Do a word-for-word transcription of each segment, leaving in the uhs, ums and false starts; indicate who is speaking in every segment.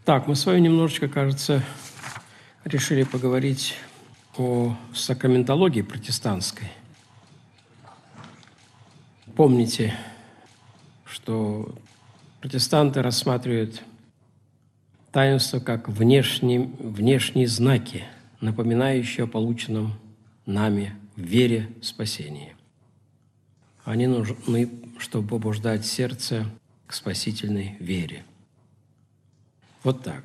Speaker 1: Так, мы с вами немножечко, кажется, решили поговорить о сакраментологии протестантской. Помните, что протестанты рассматривают таинство как внешние, внешние знаки, напоминающие о полученном нами в вере спасении. Они нужны, чтобы побуждать сердце к спасительной вере. Вот так.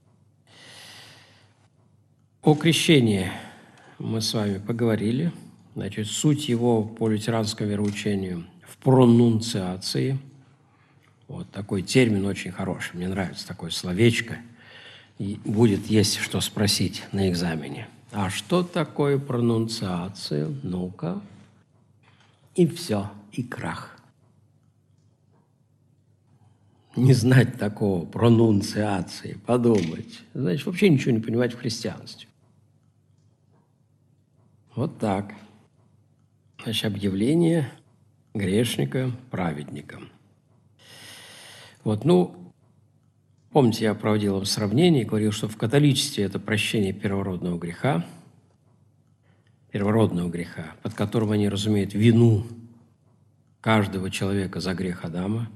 Speaker 1: О крещении мы с вами поговорили. Значит, суть его по лютеранскому вероучению в пронунциации. Вот такой термин очень хороший. Мне нравится такое словечко. И будет есть что спросить на экзамене. А что такое пронунциация? Ну-ка. И все, и крах. Не знать такого пронунциации, подумать, значит, вообще ничего не понимать в христианстве. Вот так. Значит, объявление грешника праведником. Вот, ну, помните, я проводил вам сравнение и говорил, что в католичестве это прощение первородного греха, первородного греха, под которым они разумеют вину каждого человека за грех Адама,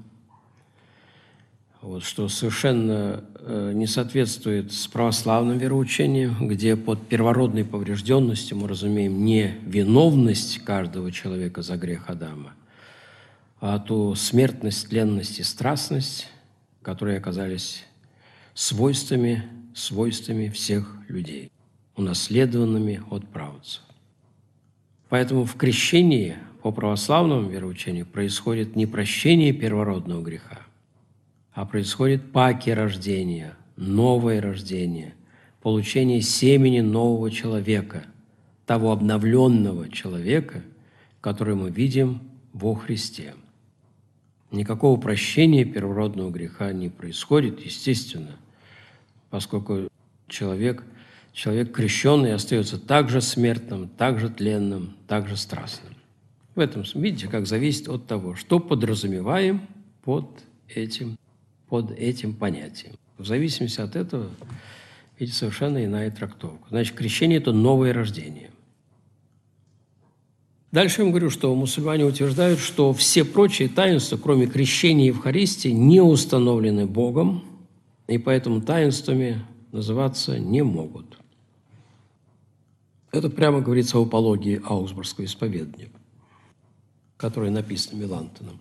Speaker 1: вот, что совершенно э, не соответствует с православным вероучением, где под первородной поврежденностью мы разумеем не виновность каждого человека за грех Адама, а ту смертность, тленность и страстность, которые оказались свойствами, свойствами всех людей, унаследованными от праотцев. Поэтому в крещении по православному вероучению происходит не прощение первородного греха, а происходит паки-рождение, новое рождение, получение семени нового человека, того обновленного человека, который мы видим во Христе. Никакого прощения первородного греха не происходит, естественно, поскольку человек, человек крещенный остается также смертным, также тленным, также страстным. В этом, видите, как зависит от того, что подразумеваем под этим под этим понятием. В зависимости от этого, видите, совершенно иная трактовка. Значит, крещение – это новое рождение. Дальше я вам говорю, что мусульмане утверждают, что все прочие таинства, кроме крещения и Евхаристии, не установлены Богом, и поэтому таинствами называться не могут. Это прямо говорится в апологии Аугсбургского исповедания, которое написано Мелантоном.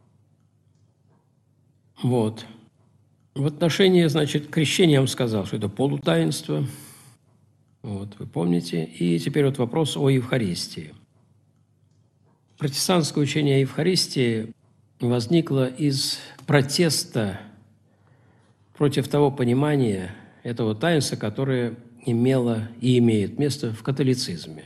Speaker 1: Вот. В отношении, значит, крещения я вам сказал, что это полутаинство. Вот, вы помните. И теперь вот вопрос о Евхаристии. Протестантское учение о Евхаристии возникло из протеста против того понимания этого таинства, которое имело и имеет место в католицизме.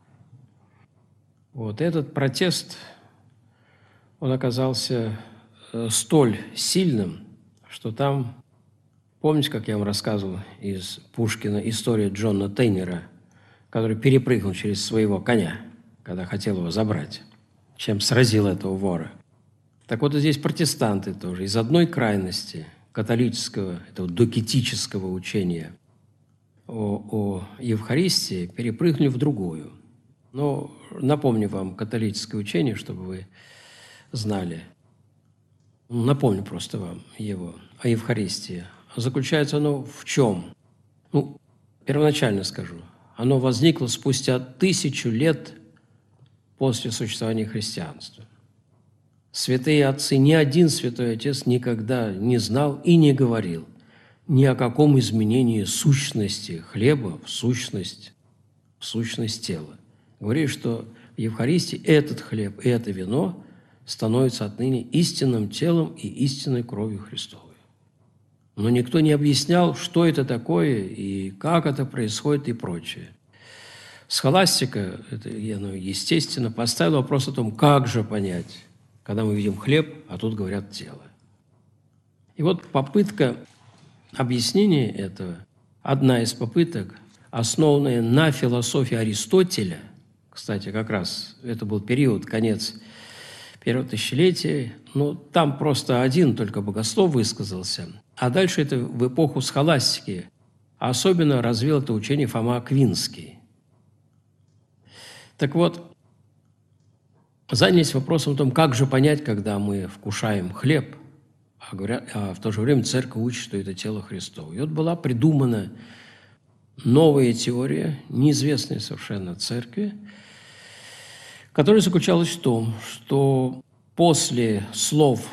Speaker 1: Вот этот протест, он оказался столь сильным, что там, помните, как я вам рассказывал из Пушкина историю Джона Тейнера, который перепрыгнул через своего коня, когда хотел его забрать, чем сразил этого вора. Так вот и здесь протестанты тоже из одной крайности католического, этого докетического учения о, о Евхаристии перепрыгнули в другую. Но напомню вам католическое учение, чтобы вы знали. Напомню просто вам его, о Евхаристии. Заключается оно в чем? Ну, первоначально скажу. Оно возникло спустя тысячу лет после существования христианства. Святые отцы, ни один святой отец никогда не знал и не говорил ни о каком изменении сущности хлеба в сущность, в сущность тела. Говорили, что в Евхаристии этот хлеб и это вино становится отныне истинным телом и истинной кровью Христовой. Но никто не объяснял, что это такое и как это происходит и прочее. Схоластика, это, ну, естественно, поставила вопрос о том, как же понять, когда мы видим хлеб, а тут говорят тело. И вот попытка объяснения этого, одна из попыток, основанная на философии Аристотеля, кстати, как раз это был период, конец первого тысячелетия. Ну, там просто один только богослов высказался. А дальше это в эпоху схоластики. Особенно развил это учение Фома Аквинский. Так вот, занялись вопросом о том, как же понять, когда мы вкушаем хлеб, а, говорят, а в то же время церковь учит, что это тело Христово. И вот была придумана новая теория, неизвестная совершенно церкви, которая заключалась в том, что после слов,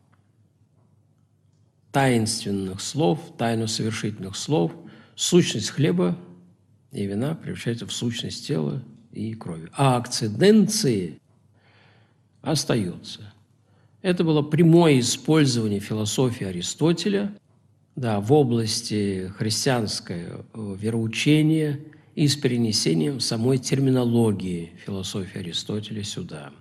Speaker 1: таинственных слов, тайно совершительных слов, сущность хлеба и вина превращается в сущность тела и крови. А акциденции остаются. Это было прямое использование философии Аристотеля, да, в области христианского вероучения и с перенесением самой терминологии философии Аристотеля сюда.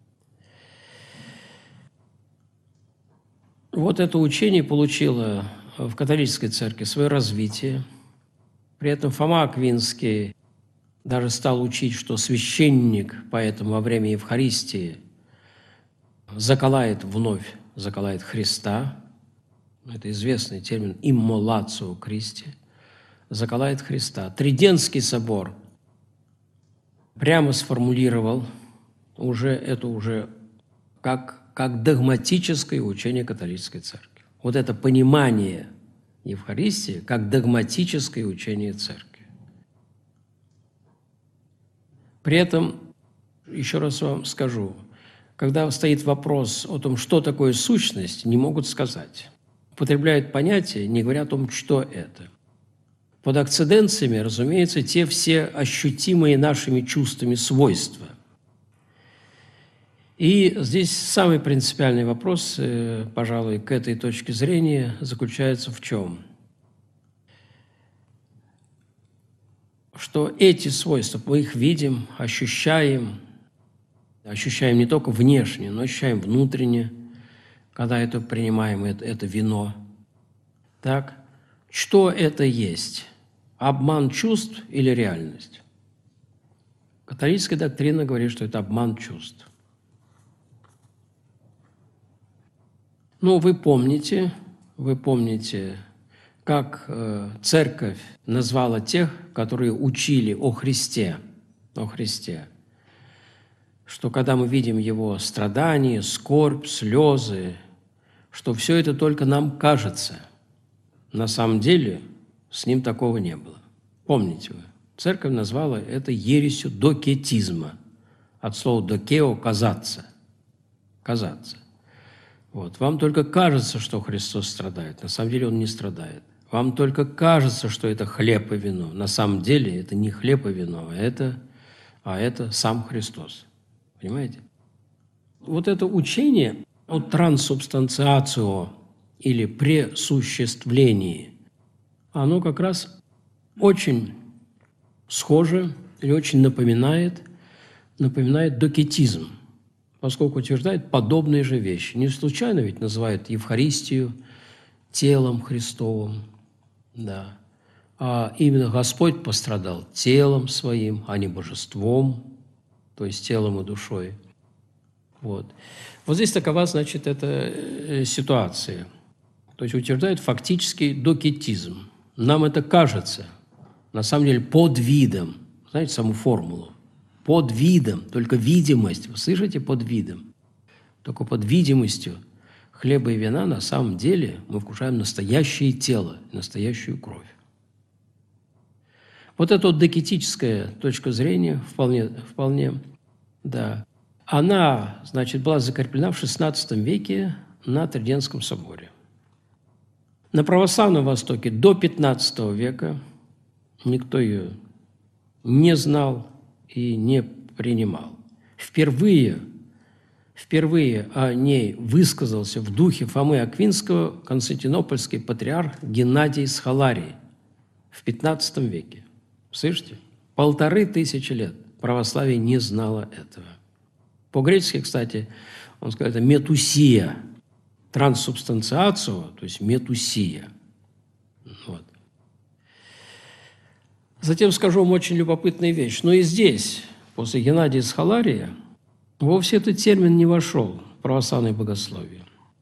Speaker 1: Вот это учение получило в католической церкви свое развитие. При этом Фома Аквинский даже стал учить, что священник поэтому во время Евхаристии заколает вновь, заколает Христа. Это известный термин «иммолацио Christi», заколает Христа. Тридентский собор прямо сформулировал уже это уже как, как догматическое учение католической церкви. Вот это понимание Евхаристии как догматическое учение церкви. При этом, еще раз вам скажу, когда стоит вопрос о том, что такое сущность, не могут сказать. Употребляют понятие, не говоря о том, что это. Под акциденциями, разумеется, те все ощутимые нашими чувствами свойства. И здесь самый принципиальный вопрос, пожалуй, к этой точке зрения заключается в чем? Что эти свойства, мы их видим, ощущаем, ощущаем не только внешне, но ощущаем внутренне, когда это принимаем, это, это вино. Так, что это есть? Обман чувств или реальность? Католическая доктрина говорит, что это обман чувств. Ну, вы помните, вы помните, как э, церковь назвала тех, которые учили о Христе, о Христе, что когда мы видим Его страдания, скорбь, слезы, что все это только нам кажется. На самом деле с Ним такого не было. Помните вы? Церковь назвала это ересью докетизма. От слова «докео» – «казаться». «Казаться». Вот. Вам только кажется, что Христос страдает. На самом деле Он не страдает. Вам только кажется, что это хлеб и вино. На самом деле это не хлеб и вино, а это, а это сам Христос. Понимаете? Вот это учение о трансубстанциацио или пресуществлении, оно как раз очень схоже или очень напоминает, напоминает докетизм, поскольку утверждает подобные же вещи. Не случайно ведь называют Евхаристию телом Христовым, да. А именно Господь пострадал телом своим, а не божеством, то есть телом и душой. Вот. Вот здесь такова, значит, эта ситуация. То есть утверждает фактически докетизм. Нам это кажется, на самом деле, под видом, знаете, саму формулу, под видом, только видимость, вы слышите, под видом, только под видимостью хлеба и вина на самом деле мы вкушаем настоящее тело, настоящую кровь. Вот эта вот докетическая точка зрения вполне, вполне, да, она, значит, была закреплена в шестнадцатом веке на Тридентском соборе. На православном Востоке до пятнадцатого века никто ее не знал и не принимал. Впервые, впервые о ней высказался в духе Фомы Аквинского константинопольский патриарх Геннадий Схоларий в пятнадцатом веке. Слышите? Полторы тысячи лет православие не знало этого. По-гречески, кстати, он сказал, это метусия, трансубстанциацио, то есть метусия. Вот. Затем скажу вам очень любопытную вещь. Но и здесь, после Геннадия Схолария, вовсе этот термин не вошел православное богословие.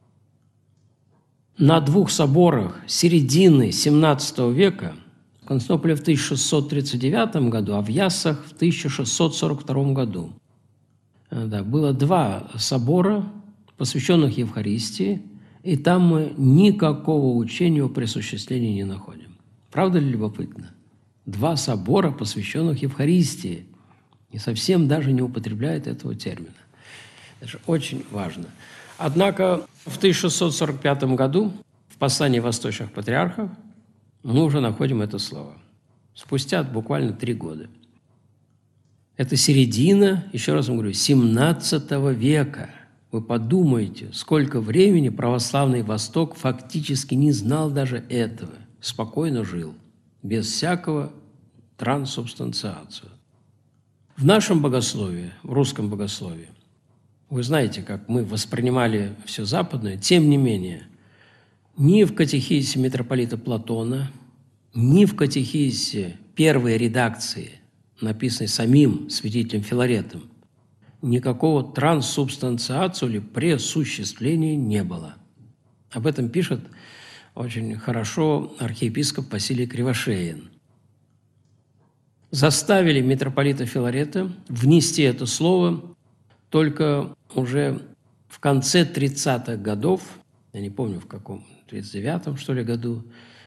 Speaker 1: На двух соборах середины семнадцатого века, в Константинополе в тысяча шестьсот тридцать девятом году, а в Яссах в тысяча шестьсот сорок втором году, да, было два собора, посвященных Евхаристии, и там мы никакого учения о присуществлении не находим. Правда ли любопытно? Два собора, посвященных Евхаристии, и совсем даже не употребляют этого термина. Это же очень важно. Однако в тысяча шестьсот сорок пятом году в послании восточных патриархов мы уже находим это слово. Спустя буквально три года. Это середина, еще раз вам говорю, семнадцатого века. Вы подумайте, сколько времени православный Восток фактически не знал даже этого. Спокойно жил, без всякого трансубстанциации. В нашем богословии, в русском богословии, вы знаете, как мы воспринимали все западное, тем не менее, ни в катехизе митрополита Платона, ни в катехизе первой редакции, написанной самим святителем Филаретом, никакого трансубстанциации или пресуществления не было. Об этом пишет очень хорошо архиепископ Василий Кривошеин. Заставили митрополита Филарета внести это слово только уже в конце тридцатых годов, я не помню в каком, тридцать девятом, что ли, году,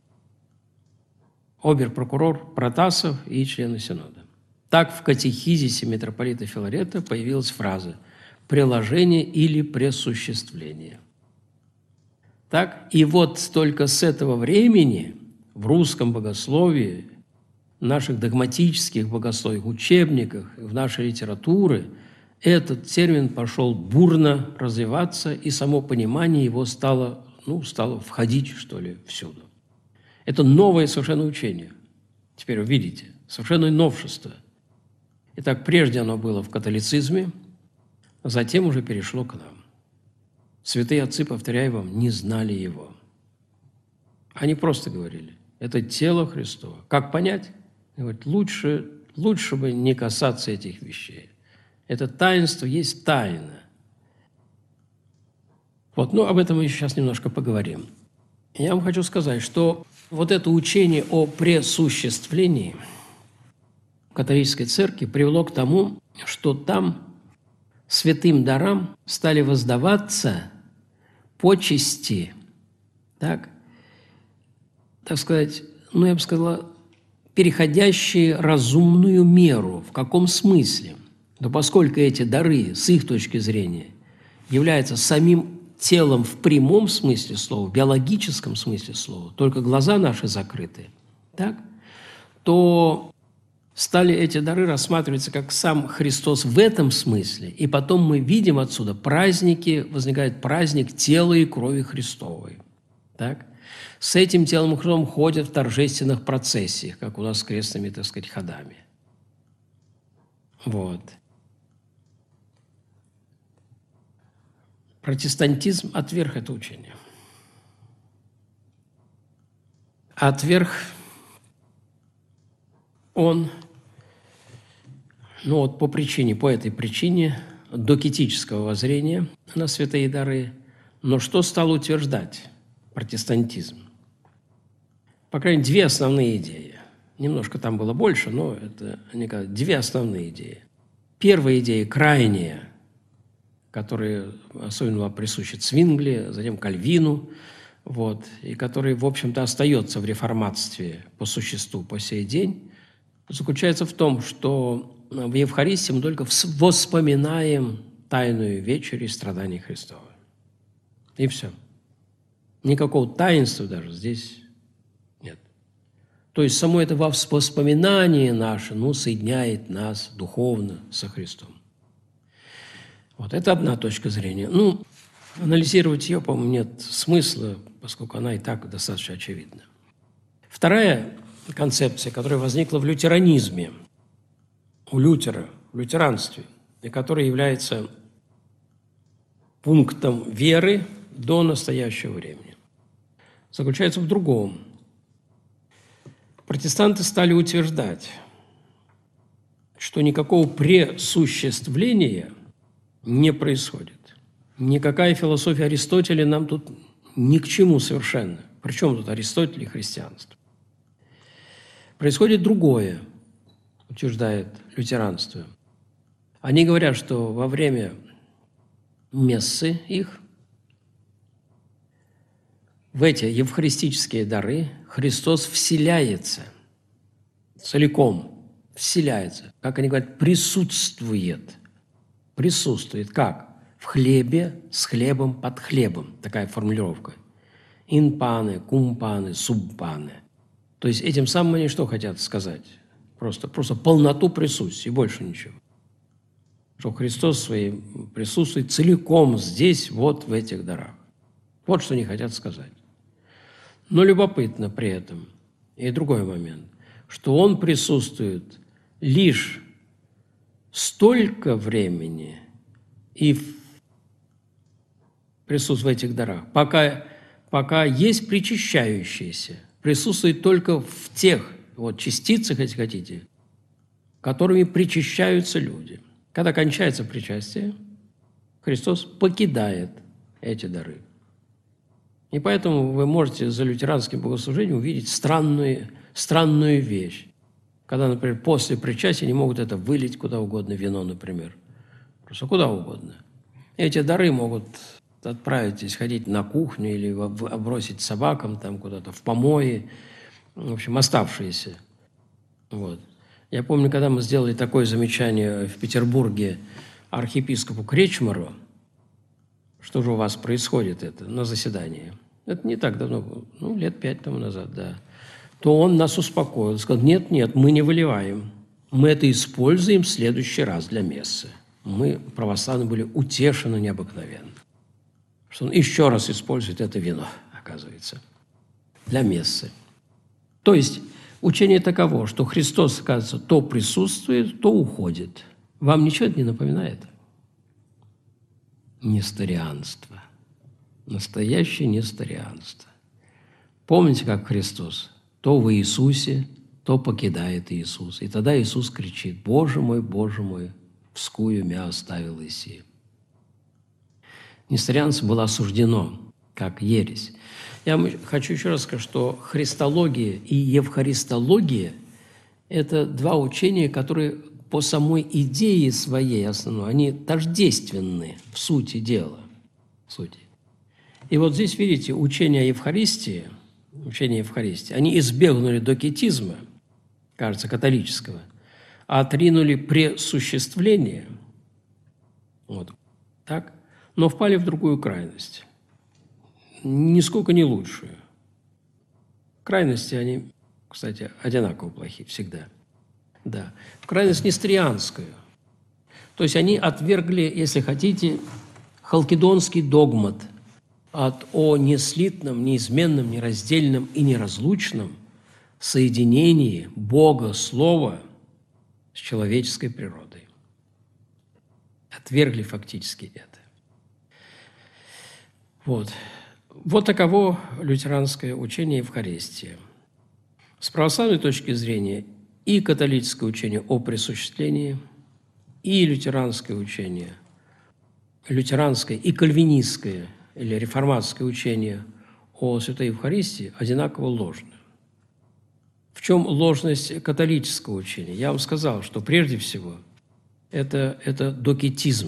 Speaker 1: обер-прокурор Протасов и члены Синода. Так в катехизисе митрополита Филарета появилась фраза «приложение или пресуществление». Так, и вот только с этого времени в русском богословии, в наших догматических богословиях, учебниках, в нашей литературе этот термин пошел бурно развиваться, и само понимание его стало, ну, стало входить, что ли, всюду. Это новое совершенно учение. Теперь вы видите, совершенно новшество. Итак, прежде оно было в католицизме, а затем уже перешло к нам. Святые отцы, повторяю вам, не знали его. Они просто говорили, это тело Христово. Как понять? Говорят, лучше, лучше бы не касаться этих вещей. Это таинство есть тайна. Вот, ну, об этом мы сейчас немножко поговорим. Я вам хочу сказать, что вот это учение о пресуществлении католической церкви привело к тому, что там святым дарам стали воздаваться почести, так, так сказать, ну, я бы сказала, переходящие разумную меру. В каком смысле? Да поскольку эти дары, с их точки зрения, являются самим телом в прямом смысле слова, в биологическом смысле слова, только глаза наши закрыты, так, то стали эти дары рассматриваться как сам Христос в этом смысле, и потом мы видим отсюда праздники, возникает праздник тела и крови Христовой. Так? С этим телом и кровью ходят в торжественных процессиях, как у нас с крестными, так сказать, ходами. Вот. Протестантизм отверг это учение. Отверг он, ну вот по причине, по этой причине докетического воззрения на святые дары. Но что стал утверждать протестантизм? По крайней мере, две основные идеи. Немножко там было больше, но это две основные идеи. Первая идея крайняя, которая особенно была присуща Цвингли, затем Кальвину, вот, и которая, в общем-то, остается в реформатстве по существу по сей день, заключается в том, что в Евхаристии мы только воспоминаем тайную вечерю и страдания Христова. И все. Никакого таинства даже здесь нет. То есть само это воспоминание наше, ну, соединяет нас духовно со Христом. Вот это одна точка зрения. Ну, анализировать ее, по-моему, нет смысла, поскольку она и так достаточно очевидна. Вторая концепция, которая возникла в лютеранизме, у Лютера, в лютеранстве, и которая является пунктом веры до настоящего времени, заключается в другом. Протестанты стали утверждать, что никакого пресуществления не происходит. Никакая философия Аристотеля нам тут ни к чему совершенно. Причем тут Аристотель и христианство? Происходит другое, утверждает лютеранство. Они говорят, что во время мессы их в эти евхаристические дары Христос вселяется, целиком вселяется, как они говорят, присутствует. Присутствует как? В хлебе, с хлебом, под хлебом. Такая формулировка. In pane, cum pane, sub pane. То есть этим самым они что хотят сказать? Просто, просто полноту присутствия, и больше ничего. Что Христос своим присутствует целиком здесь, вот в этих дарах. Вот что они хотят сказать. Но любопытно при этом, и другой момент, что Он присутствует лишь столько времени и присутствует в этих дарах, пока, пока есть причащающиеся, присутствует только в тех вот частицах, если хотите, которыми причащаются люди. Когда кончается причастие, Христос покидает эти дары. И поэтому вы можете за лютеранским богослужением увидеть странную, странную вещь. Когда, например, после причастия не могут это вылить куда угодно, вино, например. Просто куда угодно. Эти дары могут отправить, если ходить на кухню или бросить собакам там куда-то в помои, в общем, оставшиеся. Вот. Я помню, когда мы сделали такое замечание в Петербурге архиепископу Кречмару, что же у вас происходит это на заседании. Это не так давно было, ну, лет пять тому назад, да. То он нас успокоил, сказал, нет, нет, мы не выливаем. Мы это используем в следующий раз для мессы. Мы, православные, были утешены необыкновенно. Что он еще раз использует это вино, оказывается, для мессы. То есть учение таково, что Христос, оказывается, то присутствует, то уходит. Вам ничего это не напоминает? Несторианство. Настоящее несторианство. Помните, как Христос то в Иисусе, то покидает Иисус. И тогда Иисус кричит, «Боже мой, Боже мой, вскую мя оставил Иси». Несторианство было осуждено как ересь. Я хочу еще раз сказать, что христология и евхаристология – это два учения, которые по самой идее своей основной, они тождественны в сути дела. В сути. И вот здесь, видите, учение о Евхаристии, учение Евхаристии, они избегнули докетизма, кажется, католического, а отринули пресуществление, вот, так, но впали в другую крайность, нисколько не лучшую. Крайности, они, кстати, одинаково плохие всегда. Да, в крайность несторианскую. То есть они отвергли, если хотите, халкидонский догмат от о неслитном, неизменном, нераздельном и неразлучном соединении Бога, Слова с человеческой природой. Отвергли фактически это. Вот. Вот таково лютеранское учение Евхаристии. С православной точки зрения и католическое учение о присуществлении, и лютеранское учение, лютеранское и кальвинистское или реформатское учение о Святой Евхаристии одинаково ложны. В чем ложность католического учения? Я вам сказал, что прежде всего это, это докетизм.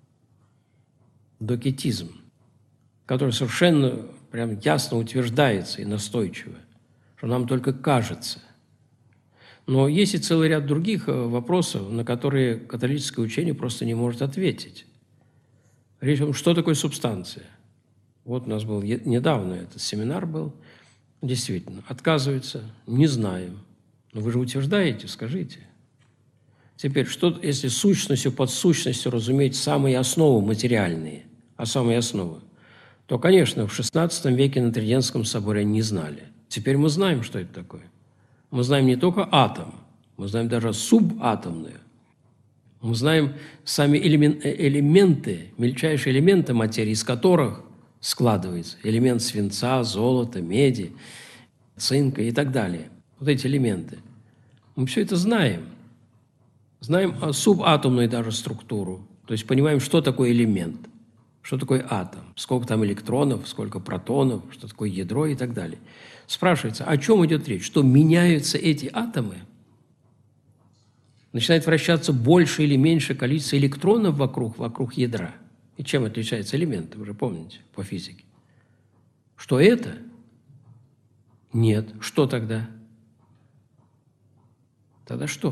Speaker 1: Докетизм, который совершенно прям ясно утверждается и настойчиво, что нам только кажется. Но есть и целый ряд других вопросов, на которые католическое учение просто не может ответить. Речь о том, что такое субстанция. Вот у нас был недавно этот семинар был. Действительно, отказывается, не знаем. Но вы же утверждаете, скажите. Теперь, что, если сущностью, под сущностью разуметь самые основы материальные, а самые основы, то, конечно, в шестнадцатом веке на Триденском соборе они не знали. Теперь мы знаем, что это такое. Мы знаем не только атом, мы знаем даже субатомную. Мы знаем сами элементы, мельчайшие элементы материи, из которых складывается элемент свинца, золота, меди, цинка и так далее. Вот эти элементы. Мы все это знаем. Знаем субатомную даже структуру. То есть понимаем, что такое элемент, что такое атом, сколько там электронов, сколько протонов, что такое ядро и так далее. Спрашивается, о чем идет речь? Что меняются эти атомы? Начинает вращаться больше или меньше количество электронов вокруг, вокруг ядра. И чем отличаются элементы, вы же помните по физике. Что это? Нет. Что тогда? Тогда что?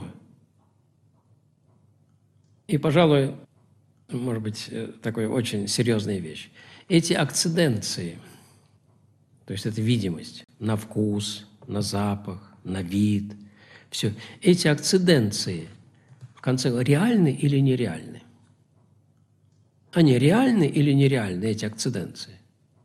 Speaker 1: И, пожалуй, может быть, такая очень серьезная вещь. Эти акциденции, то есть это видимость на вкус, на запах, на вид, все. Эти акциденции в конце реальны или нереальны? Они реальны или нереальны, эти акциденции?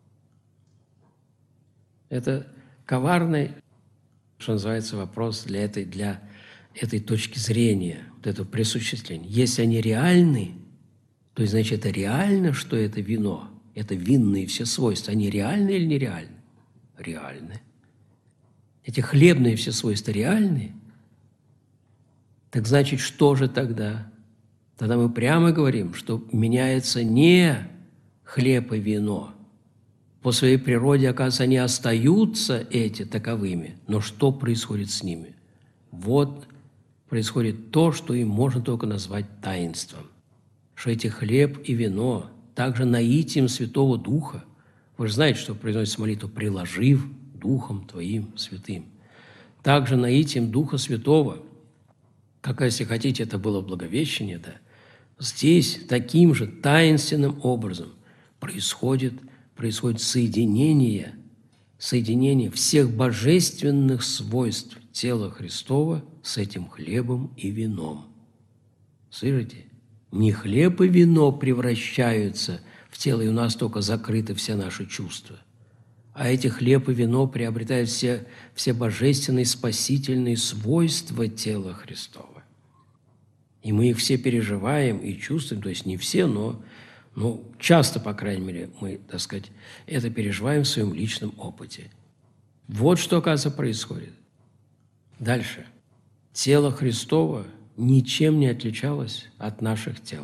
Speaker 1: Это коварный, что называется, вопрос для этой, для этой точки зрения, вот этого присуществления. Если они реальны, то есть, значит, это реально, что это вино, это винные все свойства. Они реальны или нереальны? Реальны. Эти хлебные все свойства реальны? Так значит, что же тогда? Тогда мы прямо говорим, что меняется не хлеб и вино. По своей природе, оказывается, они остаются эти таковыми, но что происходит с ними? Вот происходит то, что им можно только назвать таинством. Что эти хлеб и вино, также наитием Святого Духа, вы же знаете, что произносится молитва «приложив Духом Твоим Святым», также наитием Духа Святого, как, если хотите, это было Благовещение, да, здесь таким же таинственным образом происходит, происходит соединение, соединение всех божественных свойств тела Христова с этим хлебом и вином. Слышите? Не хлеб и вино превращаются в тело, и у нас только закрыты все наши чувства, а эти хлеб и вино приобретают все, все божественные спасительные свойства тела Христова. И мы их все переживаем и чувствуем, то есть не все, но ну, часто, по крайней мере, мы, так сказать, это переживаем в своем личном опыте. Вот что, оказывается, происходит. Дальше. Тело Христово ничем не отличалось от наших тел.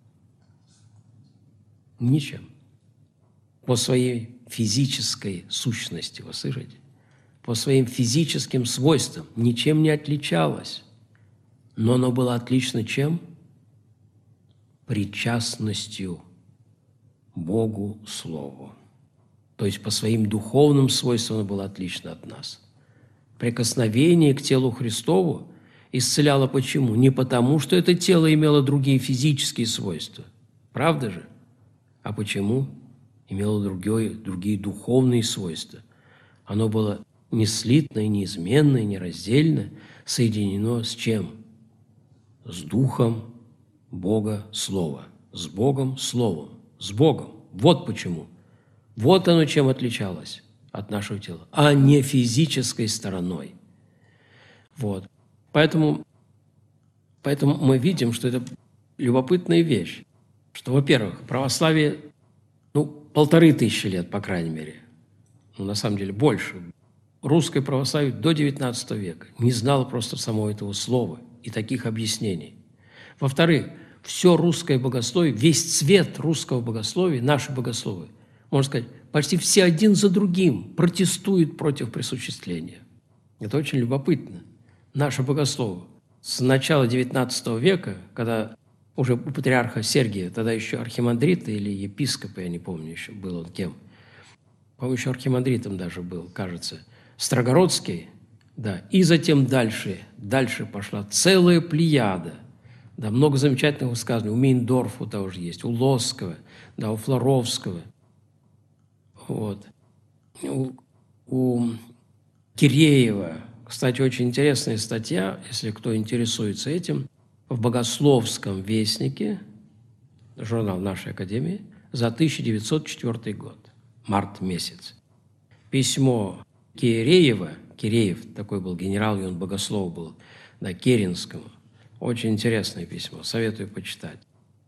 Speaker 1: Ничем. По своей физической сущности, вы слышите? По своим физическим свойствам ничем не отличалось. Но оно было отлично чем? Причастностью Богу Слову. То есть по своим духовным свойствам оно было отлично от нас. Прикосновение к телу Христову исцеляло почему? Не потому, что это тело имело другие физические свойства. Правда же? А почему? Имело другие, другие духовные свойства. Оно было неслитно, неизменно, нераздельно соединено с чем? С Духом Бога Слова. С Богом Словом. С Богом. Вот почему. Вот оно чем отличалось от нашего тела, а не физической стороной. Вот. Поэтому, поэтому мы видим, что это любопытная вещь, что, во-первых, православие, ну, полторы тысячи лет, по крайней мере, ну, на самом деле, больше, русское православие до девятнадцатого века не знало просто самого этого слова и таких объяснений. Во-вторых, все русское богословие, весь цвет русского богословия, наши богословы, можно сказать, почти все один за другим протестуют против присуществления. Это очень любопытно. Наши богословы с начала девятнадцатого века, когда уже у патриарха Сергия, тогда еще архимандрита или епископа, я не помню еще, был он кем, по-моему, еще архимандритом даже был, кажется, Строгородский, да, и затем дальше, дальше пошла целая плеяда, да, много замечательных высказываний, у Мейндорфа тоже есть, у Лосского, да, у Флоровского, вот, у, у Киреева. Кстати, очень интересная статья, если кто интересуется этим, в Богословском вестнике, журнал нашей академии, за тысяча девятьсот четвёртый год, март месяц. Письмо Киреева, Киреев, такой был генерал, и он богослов был, да, Керенскому. Очень интересное письмо, советую почитать.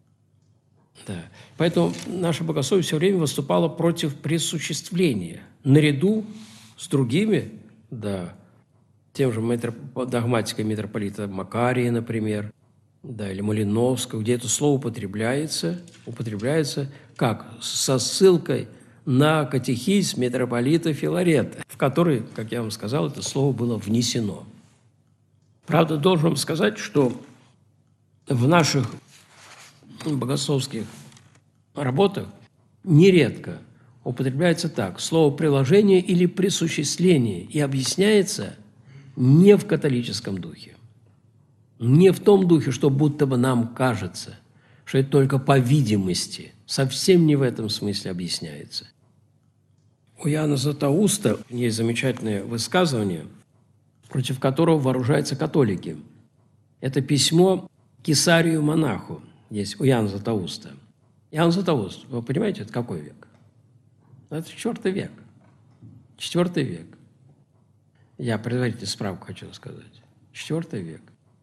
Speaker 1: Да. Поэтому наше богословие все время выступало против присуществления, наряду с другими, да, тем же митроп... догматикой митрополита Макария, например, да, или Малиновского, где это слово употребляется, употребляется как? Со ссылкой на катехизм митрополита Филарета, в который, как я вам сказал, это слово было внесено. Правда, должен вам сказать, что в наших богословских работах нередко употребляется так: слово «приложение» или «присуществление», и объясняется не в католическом духе, не в том духе, что будто бы нам кажется, что это только по видимости, совсем не в этом смысле объясняется. У Иоанна Златоуста есть замечательное высказывание, против которого вооружаются католики. Это письмо Кесарию монаху есть у Иоанна Златоуста. Иоанн Златоуст, вы понимаете, это какой век? Это четвёртый век. Четвертый век. Я предварительную справку хочу сказать. Четвертый век.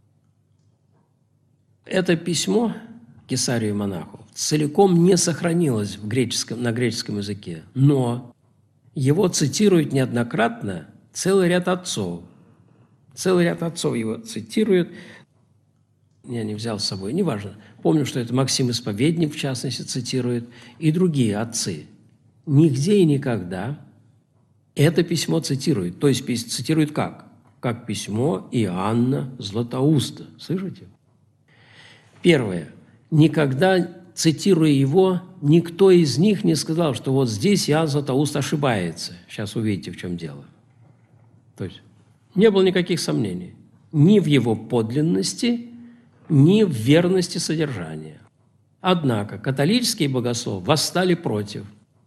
Speaker 1: Это письмо Кесарию монаху целиком не сохранилось в греческом, на греческом языке, но его цитирует неоднократно целый ряд отцов. Целый ряд отцов его цитирует. Я не взял с собой, неважно. Помню, что это Максим Исповедник, в частности, цитирует, и другие отцы. Нигде и никогда это письмо цитирует. То есть цитирует как? Как письмо Иоанна Златоуста. Слышите? Первое. Никогда, цитируя его, никто из них не сказал, что вот здесь Иоанн Златоуст ошибается. Сейчас увидите, в чем дело. То есть не было никаких сомнений ни в его подлинности, ни в верности содержания. Однако католические богословы восстали против.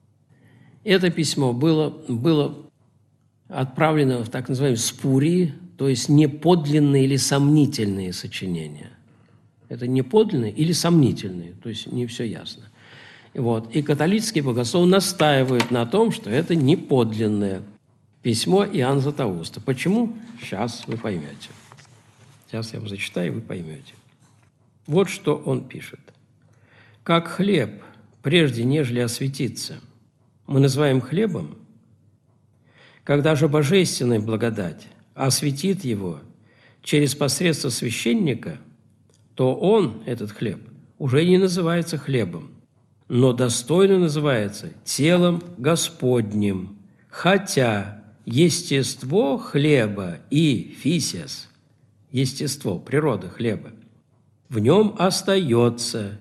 Speaker 1: Это письмо было, было отправлено в так называемые спурии, то есть неподлинные или сомнительные сочинения. Это неподлинные или сомнительные, то есть не все ясно. Вот. И католические богословы настаивают на том, что это неподлинное письмо Иоанна Златоуста. Почему? Сейчас вы поймете. Сейчас я вам зачитаю, и вы поймете. Вот что он пишет. «Как хлеб, прежде нежели осветиться, мы называем хлебом, когда же божественная благодать осветит его через посредство священника, то он, этот хлеб, уже не называется хлебом, но достойно называется телом Господним, хотя естество хлеба и фисис, естество, природа хлеба, в нем остается».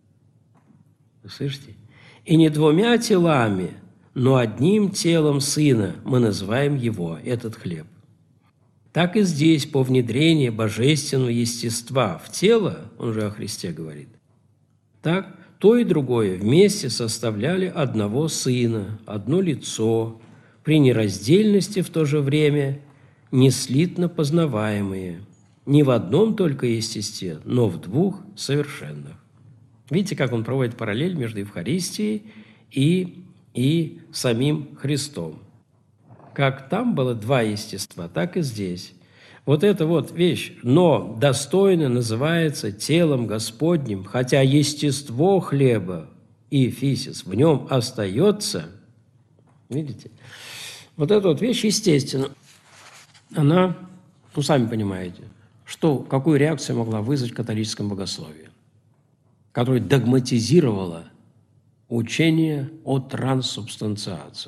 Speaker 1: Вы слышите? «И не двумя телами, но одним телом Сына мы называем его, этот хлеб. Так и здесь по внедрению божественного естества в тело, он же о Христе говорит, так то и другое вместе составляли одного Сына, одно лицо, при нераздельности в то же время неслитно познаваемые, не в одном только естестве, но в двух совершенных». Видите, как он проводит параллель между Евхаристией и, и самим Христом. Как там было два естества, так и здесь. Вот эта вот вещь, но достойно называется телом Господним, хотя естество хлеба и фисис в нем остается. Видите? Вот эта вот вещь, естественно, она, ну, сами понимаете, что, какую реакцию могла вызвать в католическом богословии, которое догматизировало учение о транссубстанциации.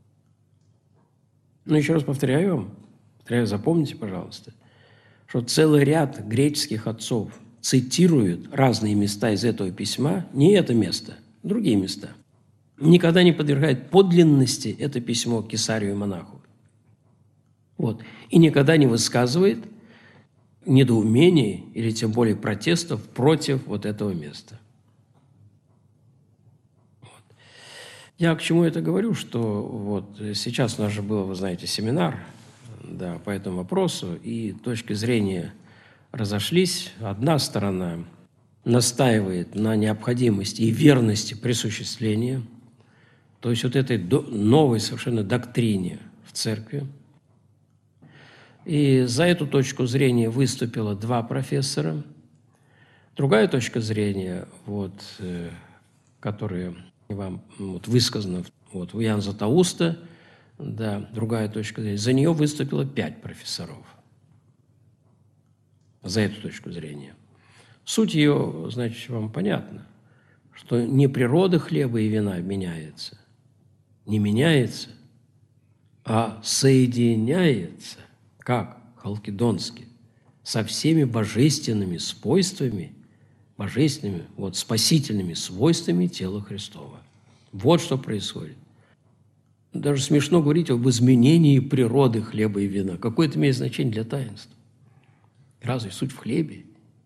Speaker 1: Но еще раз повторяю вам, повторяю, запомните, пожалуйста, что целый ряд греческих отцов цитируют разные места из этого письма, не это место, другие места. Никогда не подвергает подлинности это письмо к Кесарию монаху. Вот. И никогда не высказывает недоумений или тем более протестов против вот этого места. Вот. Я к чему это говорю, что вот сейчас у нас же был, вы знаете, семинар, да, по этому вопросу, и точки зрения разошлись. Одна сторона настаивает на необходимости и верности присуществления, то есть вот этой новой совершенно доктрине в церкви. И за эту точку зрения выступило два профессора. Другая точка зрения, вот, э, которая вам вот, высказана вот, у Иоанна Златоуста, да, другая точка зрения, за нее выступило пять профессоров. За эту точку зрения. Суть ее, значит, вам понятна, что не природа хлеба и вина меняется, не меняется, а соединяется, как халкидонски, со всеми божественными свойствами, божественными, вот, спасительными свойствами тела Христова. Вот что происходит. Даже смешно говорить об изменении природы хлеба и вина. Какое это имеет значение для таинства? Разве суть в хлебе?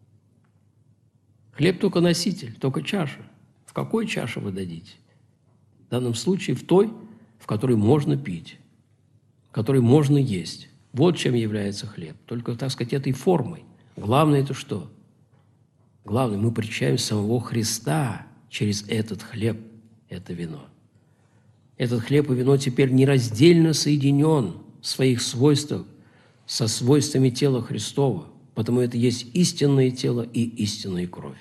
Speaker 1: Хлеб только носитель, только чаша. В какой чаше вы дадите? В данном случае в той, в которой можно пить, в которой можно есть. Вот чем является хлеб. Только, так сказать, этой формой. Главное – это что? Главное, мы причащаем самого Христа через этот хлеб, это вино. Этот хлеб и вино теперь нераздельно соединен в своих свойствах со свойствами тела Христова, потому это есть истинное тело и истинная кровь.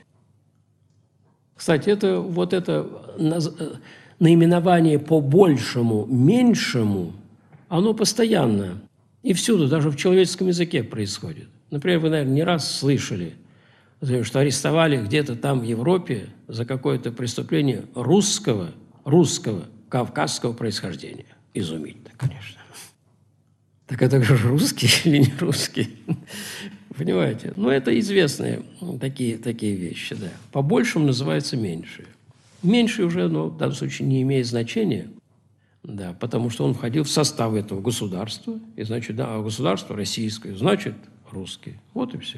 Speaker 1: Кстати, это, вот это наименование по-большему, меньшему, оно постоянно и всюду, даже в человеческом языке происходит. Например, вы, наверное, не раз слышали, что арестовали где-то там в Европе за какое-то преступление русского, русского, кавказского происхождения. Изумительно, конечно. Так это же русский или не русский? Понимаете? Ну, это известные такие, такие вещи, да. По-большему называется меньшее. Меньшее уже, ну, в данном случае не имеет значения, да, потому что он входил в состав этого государства, и, значит, да, государство российское, значит, русский. Вот и все.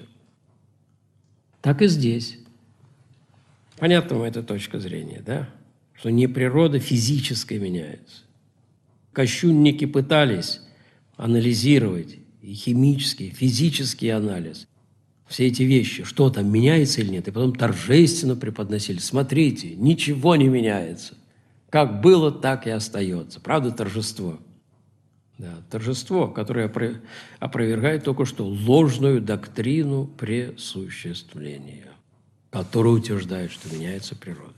Speaker 1: Так и здесь. Понятна вам эта точка зрения, да? Что не природа физическая меняется. Кощунники пытались анализировать и химический, физический анализ, все эти вещи, что там меняется или нет, и потом торжественно преподносили. Смотрите, ничего не меняется. Как было, так и остается. Правда, торжество? Да, торжество, которое опровергает только что ложную доктрину пресуществления, которая утверждает, что меняется природа.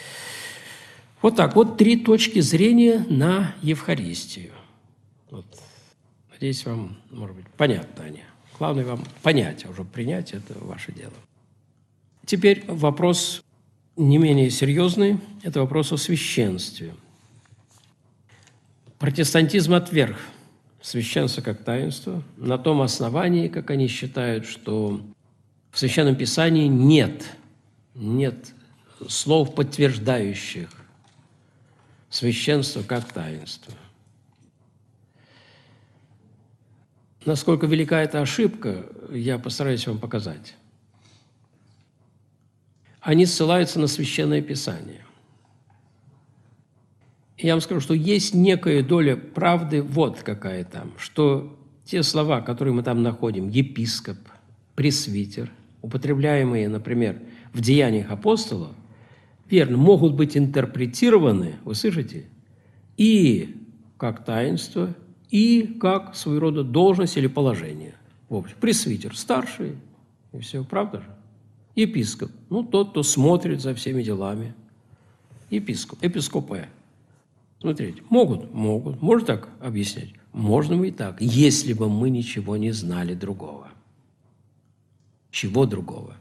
Speaker 1: Вот так, вот три точки зрения на Евхаристию. Вот. Надеюсь, вам, может быть, понятно они. Главное вам понять, а уже принять – это ваше дело. Теперь вопрос не менее серьезный – это вопрос о священстве. Протестантизм отверг священство как таинство на том основании, как они считают, что в Священном Писании нет, нет слов, подтверждающих священство как таинство. Насколько велика эта ошибка, я постараюсь вам показать. Они ссылаются на Священное Писание. И я вам скажу, что есть некая доля правды, вот какая там, что те слова, которые мы там находим, епископ, пресвитер, употребляемые, например, в деяниях апостолов, верно, могут быть интерпретированы, вы слышите, и как таинство, и как своего рода должность или положение. В общем, пресвитер старший, и все, правда же? Епископ, ну, тот, кто смотрит за всеми делами. Епископ, эпископе. Смотрите, могут, могут. Можно так объяснять? Можно бы и так, если бы мы ничего не знали другого. Чего другого?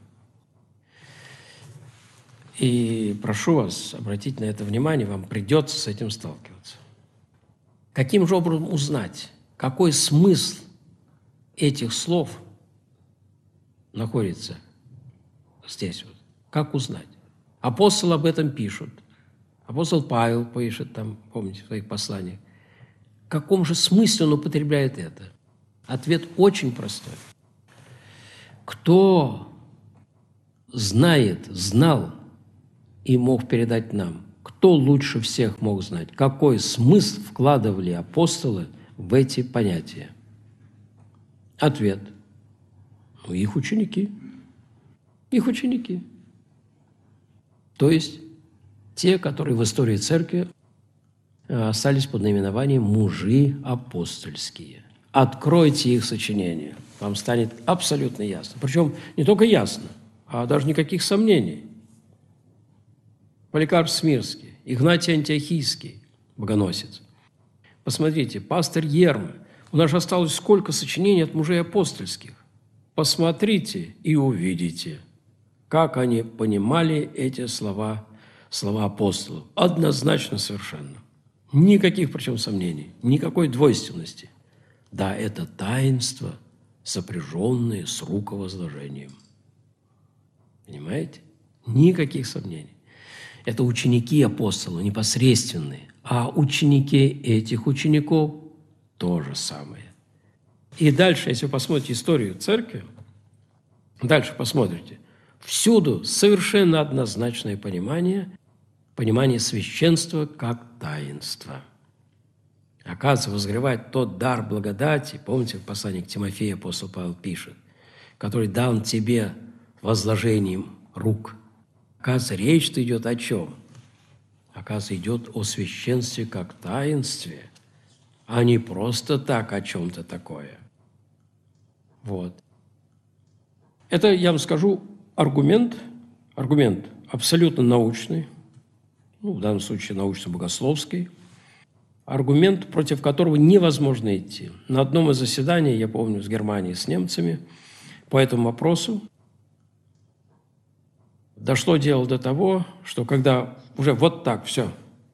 Speaker 1: И прошу вас обратить на это внимание, вам придется с этим сталкиваться. Каким же образом узнать, какой смысл этих слов находится здесь вот? Как узнать? Апостолы об этом пишут. Апостол Павел пишет там, помните, в своих посланиях. В каком же смысле он употребляет это? Ответ очень простой. Кто знает, знал и мог передать нам, кто лучше всех мог знать, какой смысл вкладывали апостолы в эти понятия? Ответ. Ну, их ученики. Их ученики. То есть те, которые в истории церкви остались под наименованием «мужи апостольские». Откройте их сочинения, вам станет абсолютно ясно. Причем не только ясно, а даже никаких сомнений. Поликарп Смирский, Игнатий Антиохийский, богоносец. Посмотрите, пастырь Ерма. У нас же осталось сколько сочинений от мужей апостольских. Посмотрите и увидите, как они понимали эти слова, слова апостолов. Однозначно совершенно. Никаких причем сомнений, никакой двойственности. Да, это таинство, сопряженное с руковозложением. Понимаете? Никаких сомнений. Это ученики апостола непосредственные, а ученики этих учеников то же самое. И дальше, если вы посмотрите историю церкви, дальше посмотрите, всюду совершенно однозначное понимание, понимание священства как таинства. Оказывается, возгревать тот дар благодати, помните, в послании к Тимофею апостол Павел пишет, который дан тебе возложением рук. Оказывается, речь-то идет о чем? Оказывается, идет о священстве как таинстве, а не просто так о чем-то такое. Вот. Это, я вам скажу, аргумент, аргумент абсолютно научный, ну, в данном случае научно-богословский, аргумент, против которого невозможно идти. На одном из заседаний, я помню, с Германией, с немцами, по этому вопросу дошло дело до того, что когда уже вот так все,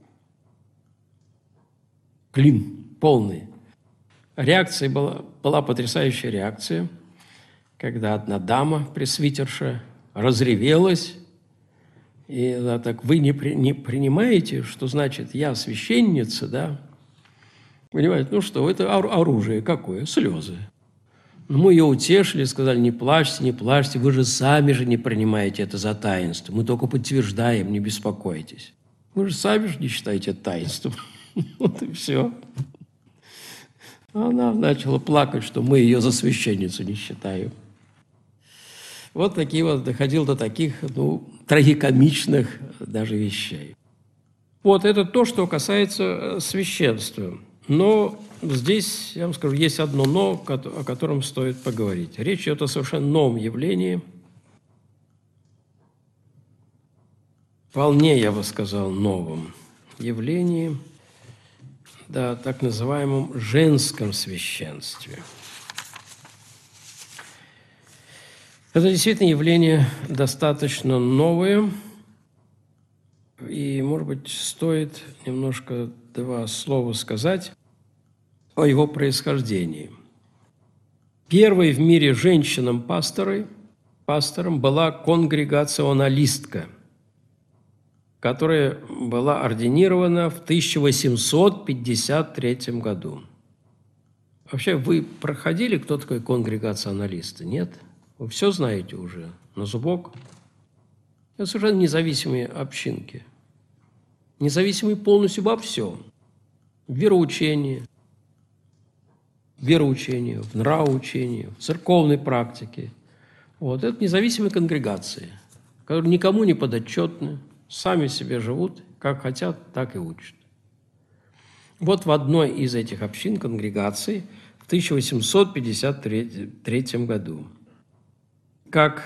Speaker 1: клин полный, реакция была, была потрясающая реакция, когда одна дама, пресвитерша, разревелась, и она так: вы не, при, не принимаете, что значит я священница, да? Понимаете, ну что, это оружие какое? Слезы. Но мы ее утешили, сказали: не плачьте, не плачьте, вы же сами же не принимаете это за таинство. Мы только подтверждаем, не беспокойтесь. Вы же сами же не считаете это таинством. Вот и все. Она начала плакать, что мы ее за священницу не считаем. Вот такие вот, доходил до таких, ну, трагикомичных даже вещей. Вот это то, что касается священства. Но здесь, я вам скажу, есть одно «но», о котором стоит поговорить. Речь идет о совершенно новом явлении, вполне, я бы сказал, новом явлении, да, так называемом женском священстве. Это действительно явление достаточно новое, и, может быть, стоит немножко два слова сказать о его происхождении. Первой в мире женщином-пастором пастором была конгрегационалистка, которая была ординирована в тысяча восемьсот пятьдесят третьем году. Вообще, вы проходили, кто такой конгрегационалисты? Нет? Вы все знаете уже на зубок? Это совершенно независимые общинки. Независимые полностью во всем. В вероучении, в вероучении, в нравоучении, в церковной практике. Вот. Это независимые конгрегации, которые никому не подотчетны, сами себе живут, как хотят, так и учат. Вот в одной из этих общин, конгрегаций, в тысяча восемьсот пятьдесят третьем году, как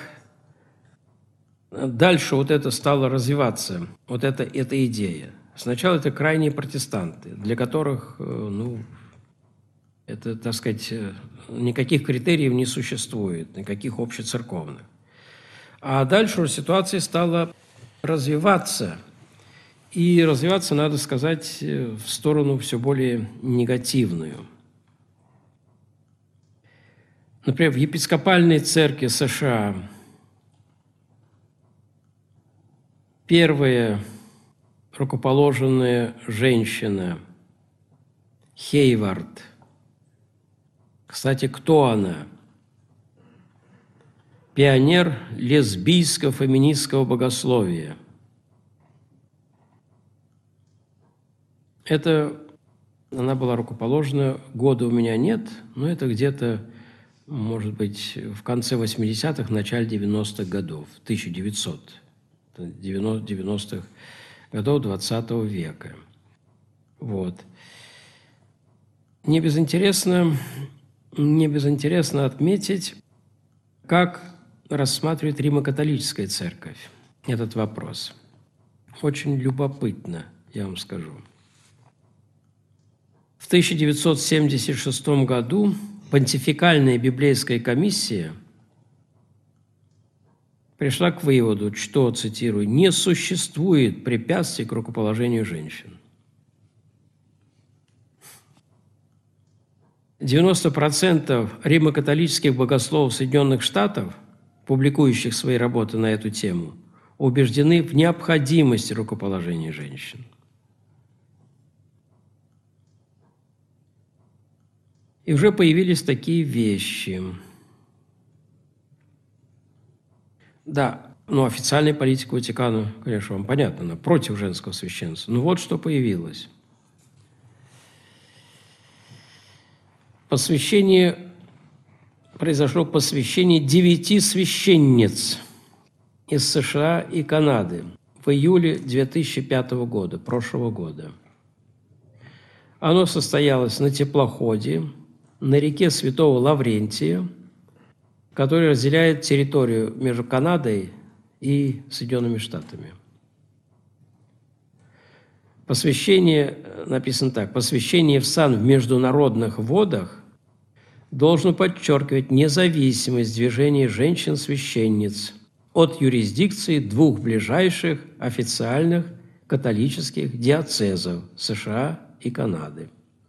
Speaker 1: дальше вот это стало развиваться, вот эта, эта идея. Сначала это крайние протестанты, для которых, ну, это, так сказать, никаких критериев не существует, никаких общецерковных. А дальше уже ситуация стала развиваться. И развиваться, надо сказать, в сторону все более негативную. Например, в епископальной церкви США первая рукоположенная женщина Хейвард. Кстати, кто она? Пионер лесбийского феминистского богословия. Это она была рукоположена, года у меня нет, но это где-то, может быть, в конце восьмидесятых, начале девяностых годов, тысяча девятисотых, девяностых годов двадцатого века. Вот. Не безинтересно, не безинтересно отметить, как рассматривает Римо-католическая церковь этот вопрос. Очень любопытно, я вам скажу. В тысяча девятьсот семьдесят шестом году Понтификальная библейская комиссия пришла к выводу, что, цитирую, «не существует препятствий к рукоположению женщин». девяносто процентов римо-католических богословов Соединенных Штатов, публикующих свои работы на эту тему, убеждены в необходимости рукоположения женщин. И уже появились такие вещи. Да, ну, официальная политика Ватикана, конечно, вам понятно, она против женского священства. Но вот что появилось. Посвящение, произошло посвящение девяти священниц из США и Канады в июле две тысячи пятого года, прошлого года. Оно состоялось на теплоходе на реке Святого Лаврентия, который разделяет территорию между Канадой и Соединенными Штатами. Посвящение, написано так, посвящение в сан в международных водах должно подчеркивать независимость движения женщин-священниц от юрисдикции двух ближайших официальных католических диоцезов США и Канады.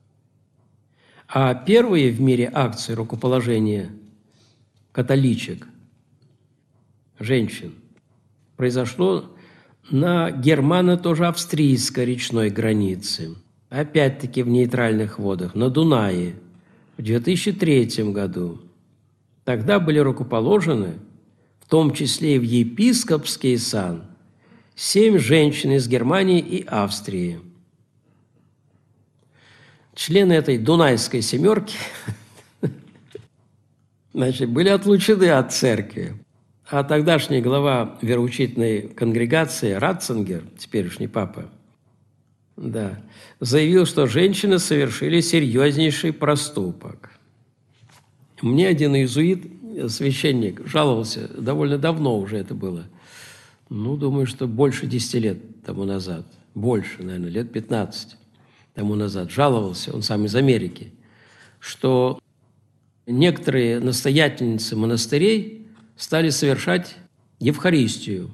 Speaker 1: А первые в мире акции рукоположения католичек, женщин, произошло на германо тоже австрийской речной границе, опять-таки в нейтральных водах, на Дунае, в две тысячи третьем году. Тогда были рукоположены, в том числе и в епископский сан, семь женщин из Германии и Австрии. Члены этой Дунайской семерки значит, были отлучены от церкви. А тогдашний глава вероучительной конгрегации Ратцингер, теперешний папа, да, заявил, что женщины совершили серьезнейший проступок. Мне один иезуит, священник, жаловался, довольно давно уже это было, ну, думаю, что больше десяти лет тому назад, больше, наверное, лет пятнадцать тому назад, жаловался, он сам из Америки, что некоторые настоятельницы монастырей стали совершать Евхаристию.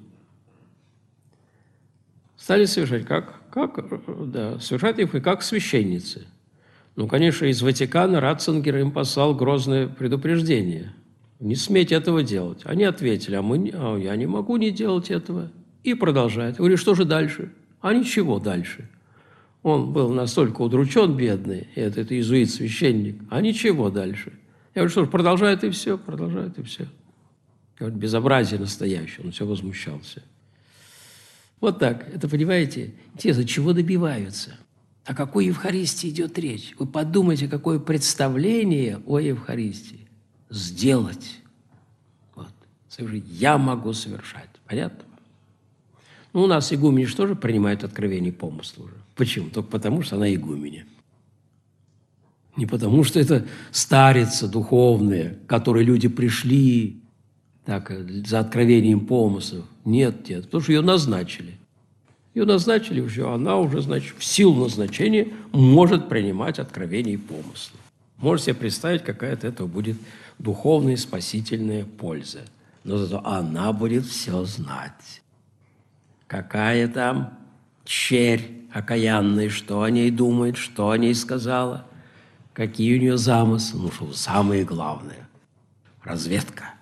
Speaker 1: Стали совершать как? Как, да, совершать Евхаристию как священницы. Ну, конечно, из Ватикана Ратцингер им послал грозное предупреждение. Не сметь этого делать. Они ответили, а, мы не, а я не могу не делать этого. И продолжают. Говорю, что же дальше? А ничего дальше. Он был настолько удручен, бедный, этот иезуит-священник, а ничего дальше. Я говорю, что ж, продолжает и все, продолжает и все. Говорит, безобразие настоящее, он все возмущался. Вот так, это, понимаете, интересно, чего добиваются? О какой Евхаристии идет речь? Вы подумайте, какое представление о Евхаристии. Сделать. Вот. Я могу совершать. Понятно? Ну, у нас игуменья тоже принимают откровение помысла уже. Почему? Только потому, что она игуменя. Не потому, что это старица духовная, к которой люди пришли так, за откровением помыслов. Нет, нет, потому что ее назначили. Ее назначили уже, она уже, значит, в силу назначения может принимать откровение и помыслы. Можете себе представить, какая от этого будет духовная спасительная польза. Но зато она будет все знать. Какая там черь окаянная, что о ней думает, что о ней сказала, какие у нее замыслы. Ну, что самое главное – разведка.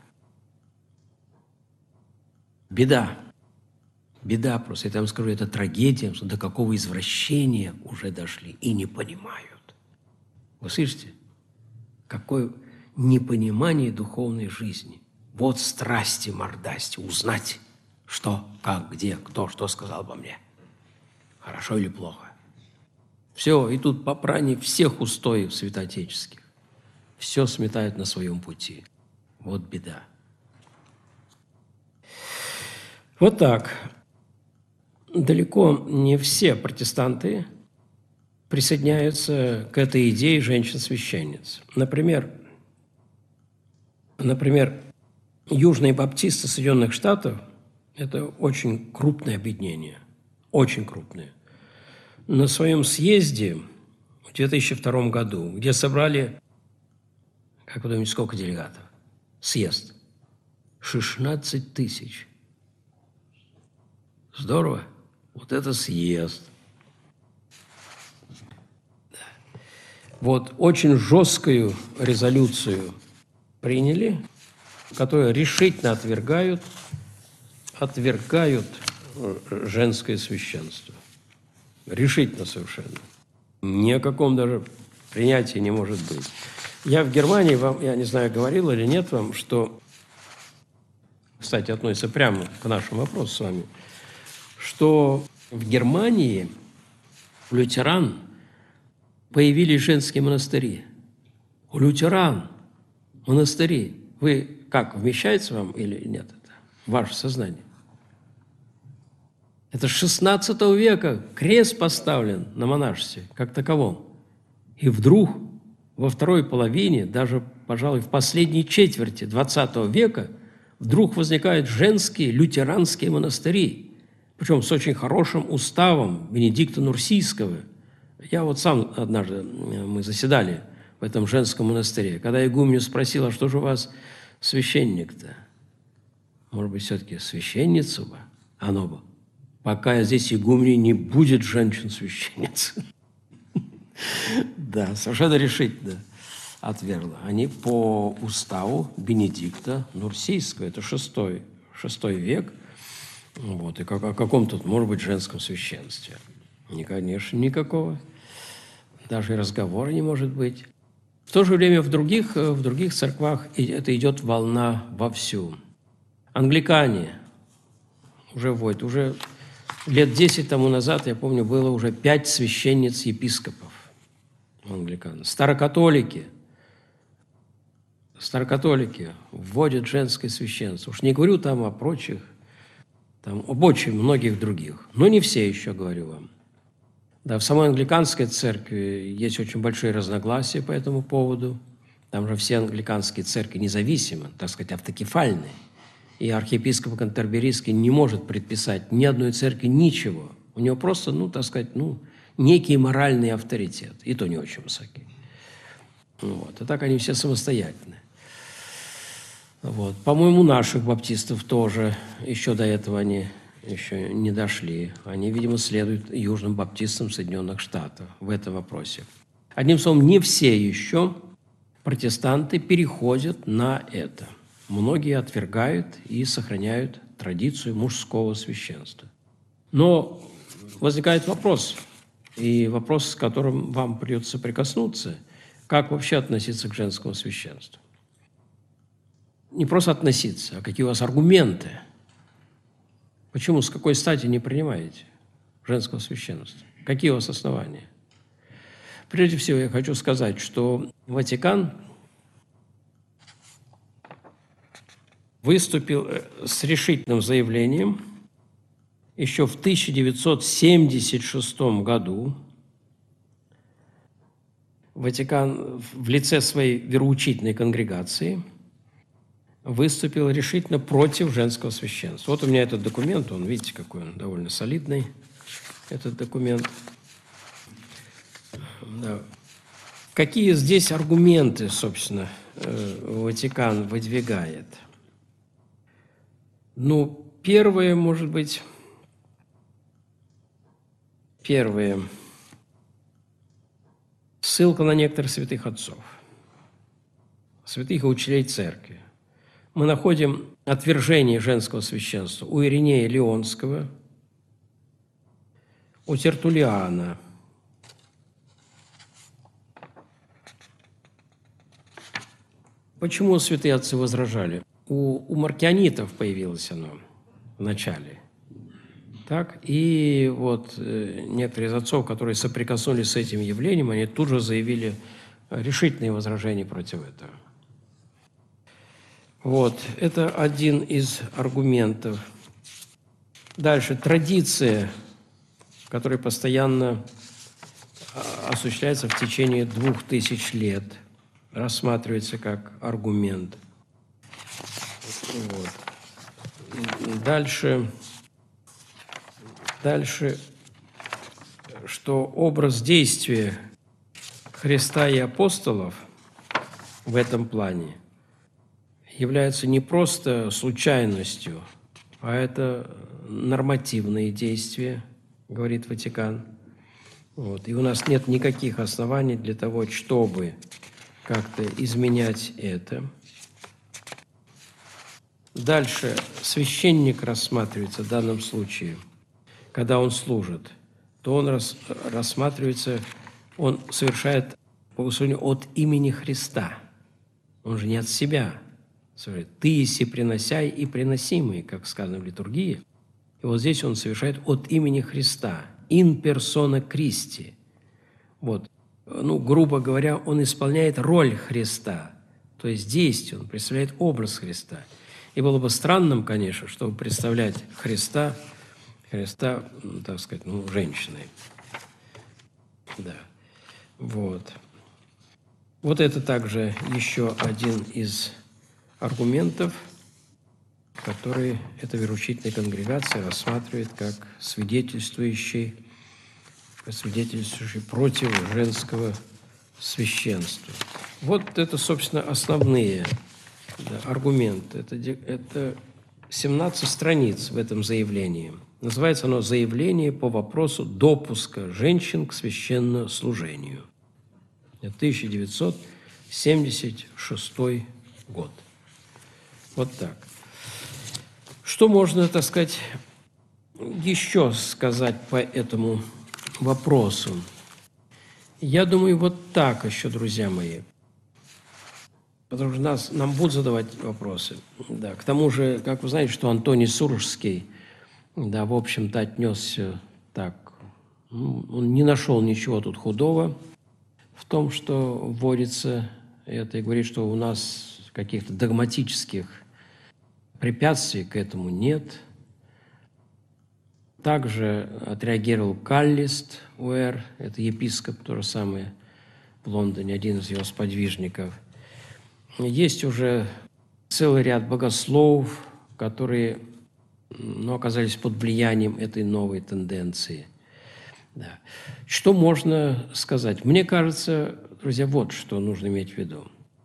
Speaker 1: Беда. Беда просто. Я вам скажу, это трагедия, что до какого извращения уже дошли и не понимают. Вы слышите? Какое непонимание духовной жизни. Вот страсти мордасти. Узнать, что, как, где, кто, что сказал обо мне. Хорошо или плохо. Все, и тут попрание всех устоев святоотеческих. Все сметают на своем пути. Вот беда. Вот так. Далеко не все протестанты присоединяются к этой идее женщин-священниц. Например, например, южные баптисты Соединенных Штатов – это очень крупное объединение, очень крупное. На своем съезде в две тысячи втором году, где собрали, как вы думаете, сколько делегатов? Съезд. шестнадцать тысяч. Здорово. Вот это съезд. Вот очень жесткую резолюцию приняли, которые решительно отвергают, отвергают женское священство. Решительно совершенно. Ни о каком даже принятии не может быть. Я в Германии, вам, я не знаю, говорил или нет вам, что, кстати, относится прямо к нашему вопросу с вами, что в Германии у лютеран появились женские монастыри. У лютеран монастыри. Вы как, вмещается вам или нет это в ваше сознание? Это с шестнадцатого века крест поставлен на монашестве как таковом. И вдруг во второй половине, даже, пожалуй, в последней четверти двадцатого века, вдруг возникают женские лютеранские монастыри, причем с очень хорошим уставом Бенедикта Нурсийского. Я вот сам однажды, мы заседали в этом женском монастыре, когда игуменю спросил, а что же у вас священник-то? Может быть, все-таки священницу бы? Оно бы. Пока я здесь игуменей, не будет женщин-священниц. Да, совершенно решительно отвергла. Они по уставу Бенедикта Нурсийского, это шестой, шестой век, вот, и как, о каком тут может быть женском священстве? Не, конечно, никакого. Даже и разговора не может быть. В то же время в других, в других церквах это идет волна вовсю. Англикане уже вводят, уже лет десять тому назад, я помню, было уже пять священниц-епископов англикан. Старокатолики, старокатолики вводят женское священство. Уж не говорю там о прочих, там об очень многих других. Но не все еще, говорю вам. Да, в самой англиканской церкви есть очень большие разногласия по этому поводу. Там же все англиканские церкви независимы, так сказать, автокефальные. И архиепископ Кантерберийский не может предписать ни одной церкви ничего. У него просто, ну, так сказать, ну, некий моральный авторитет, и то не очень высокий. Вот. И так они все самостоятельны. Вот. По-моему, наших баптистов тоже еще до этого они еще не дошли. Они, видимо, следуют южным баптистам Соединенных Штатов в этом вопросе. Одним словом, не все еще протестанты переходят на это. Многие отвергают и сохраняют традицию мужского священства. Но возникает вопрос, и вопрос, с которым вам придется соприкоснуться, как вообще относиться к женскому священству. Не просто относиться, а какие у вас аргументы. Почему, с какой стати не принимаете женского священства? Какие у вас основания? Прежде всего, я хочу сказать, что Ватикан выступил с решительным заявлением еще в тысяча девятьсот семьдесят шестом году. Ватикан в лице своей вероучительной конгрегации выступил решительно против женского священства. Вот у меня этот документ, он, видите, какой он довольно солидный, этот документ. Да. Какие здесь аргументы, собственно, Ватикан выдвигает? Ну, первое, может быть, первое, ссылка на некоторых святых отцов, святых и учителей церкви. Мы находим отвержение женского священства у Иринея Лионского, у Тертуллиана, почему святые отцы возражали? У, у маркионитов появилось оно в начале. Так? И вот э, некоторые из отцов, которые соприкоснулись с этим явлением, они тут же заявили решительные возражения против этого. Вот. Это один из аргументов. Дальше. Традиция, которая постоянно осуществляется в течение двух тысяч лет, рассматривается как аргумент. Вот. Дальше, дальше, что образ действия Христа и апостолов в этом плане является не просто случайностью, а это нормативные действия, говорит Ватикан. Вот. И у нас нет никаких оснований для того, чтобы как-то изменять это. Дальше священник рассматривается в данном случае, когда он служит, то он рас, рассматривается, он совершает богослужение от имени Христа. Он же не от себя. «Ты еси приносяй и приносимый», как сказано в литургии. И вот здесь он совершает от имени Христа, «in persona Christi». Вот. Ну, грубо говоря, он исполняет роль Христа, то есть действие, он представляет образ Христа. И было бы странным, конечно, чтобы представлять Христа, Христа, ну, так сказать, ну, женщиной. Да. Вот. Вот это также еще один из аргументов, который эта вероучительная конгрегация рассматривает как свидетельствующий, свидетельствующий против женского священства. Вот это, собственно, основные да, аргументы. Это, это семнадцать страниц в этом заявлении. Называется оно «Заявление по вопросу допуска женщин к священнослужению». тысяча девятьсот семьдесят шестой год. Вот так. Что можно, так сказать, еще сказать по этому вопросу? Я думаю, вот так еще, друзья мои. Потому что нас, нам будут задавать вопросы. Да. К тому же, как вы знаете, что Антоний Сурожский, да, в общем-то, отнесся так. Ну, он не нашел ничего тут худого в том, что вводится это, и говорит, что у нас каких-то догматических препятствий к этому нет. Также отреагировал Каллист Уэр, это епископ, то же самое в Лондоне, один из его сподвижников. Есть уже целый ряд богословов, которые ну, оказались под влиянием этой новой тенденции. Да. Что можно сказать? Мне кажется, друзья, вот что нужно иметь в виду.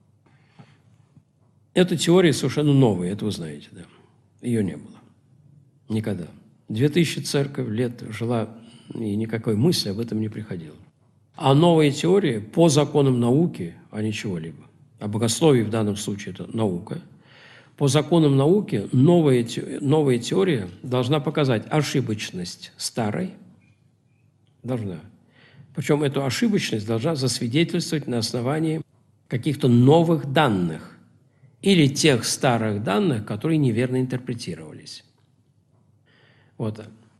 Speaker 1: Эта теория совершенно новая, это вы знаете, да. Ее не было. Никогда. Две тысячи церковь лет жила, и никакой мысли об этом не приходило. А новая теория по законам науки, а не чего-либо. А богословие в данном случае – это наука. По законам науки новая, новая теория должна показать ошибочность старой. Должна. Причем эту ошибочность должна засвидетельствовать на основании каких-то новых данных или тех старых данных, которые неверно интерпретировались. Вот.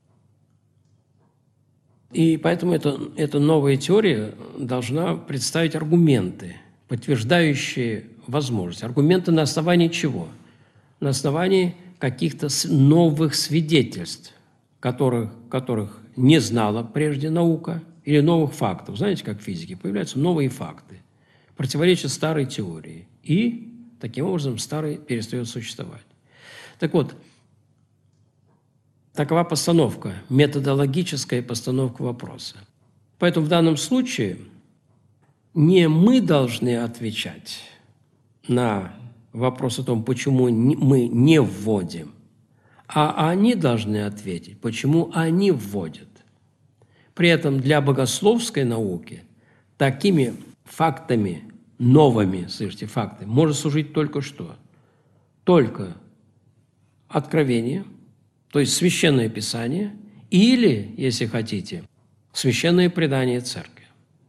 Speaker 1: И поэтому эта, эта новая теория должна представить аргументы, подтверждающие возможность. Аргументы на основании чего? На основании каких-то новых свидетельств, которых, которых не знала прежде наука, или новых фактов. Знаете, как в физике появляются новые факты, противоречат старой теории, и таким образом старый перестает существовать. Так вот, такова постановка, методологическая постановка вопроса. Поэтому в данном случае не мы должны отвечать на вопрос о том, почему мы не вводим, а они должны ответить, почему они вводят. При этом для богословской науки такими фактами, новыми, слышите, фактами, может служить только что? Только откровение, то есть Священное Писание, или, если хотите, Священное предание Церкви.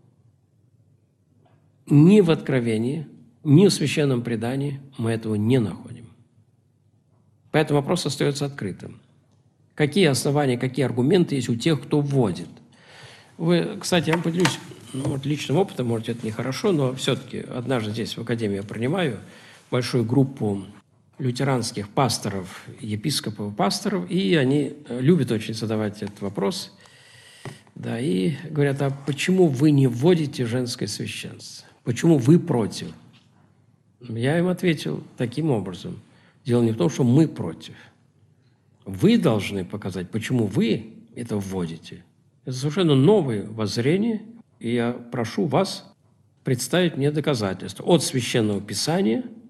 Speaker 1: Ни в откровении, ни в Священном предании мы этого не находим. Поэтому вопрос остается открытым. Какие основания, какие аргументы есть у тех, кто вводит? Вы, кстати, я вам поделюсь ну, вот личным опытом, может, это нехорошо, но все-таки однажды здесь в Академии я принимаю большую группу лютеранских пасторов, епископов, пасторов, и они любят очень задавать этот вопрос, да, и говорят, а почему вы не вводите женское священство? Почему вы против? Я им ответил таким образом. Дело не в том, что мы против. Вы должны показать, почему вы это вводите. Это совершенно новое воззрение, и я прошу вас представить мне доказательства от Священного Писания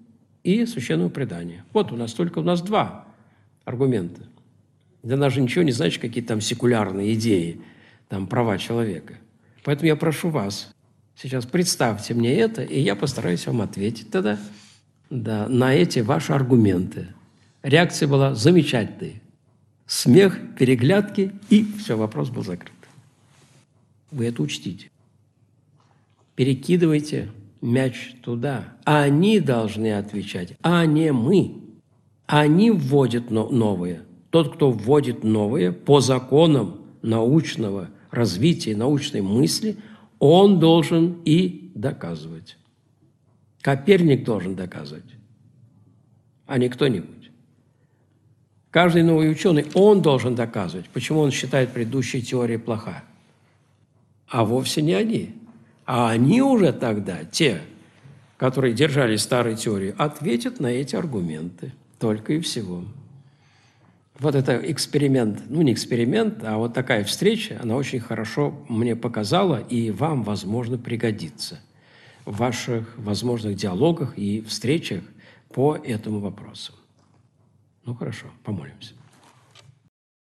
Speaker 1: и священного предания. Вот у нас только у нас два аргумента. Для нас же ничего не значит, какие-то там секулярные идеи, там права человека. Поэтому я прошу вас, сейчас представьте мне это, и я постараюсь вам ответить тогда да, на эти ваши аргументы. Реакция была замечательной. Смех, переглядки, и все, вопрос был закрыт. Вы это учтите. Перекидывайте мяч туда. Они должны отвечать, а не мы. Они вводят новое. Тот, кто вводит новое по законам научного развития, научной мысли, он должен и доказывать. Коперник должен доказывать, а не кто-нибудь. Каждый новый ученый, он должен доказывать, почему он считает предыдущая теория плоха. А вовсе не они. А они уже тогда, те, которые держали старой теории, ответят на эти аргументы. Только и всего. Вот это эксперимент, ну не эксперимент, а вот такая встреча, она очень хорошо мне показала и вам, возможно, пригодится в ваших возможных диалогах и встречах по этому вопросу. Ну хорошо, помолимся.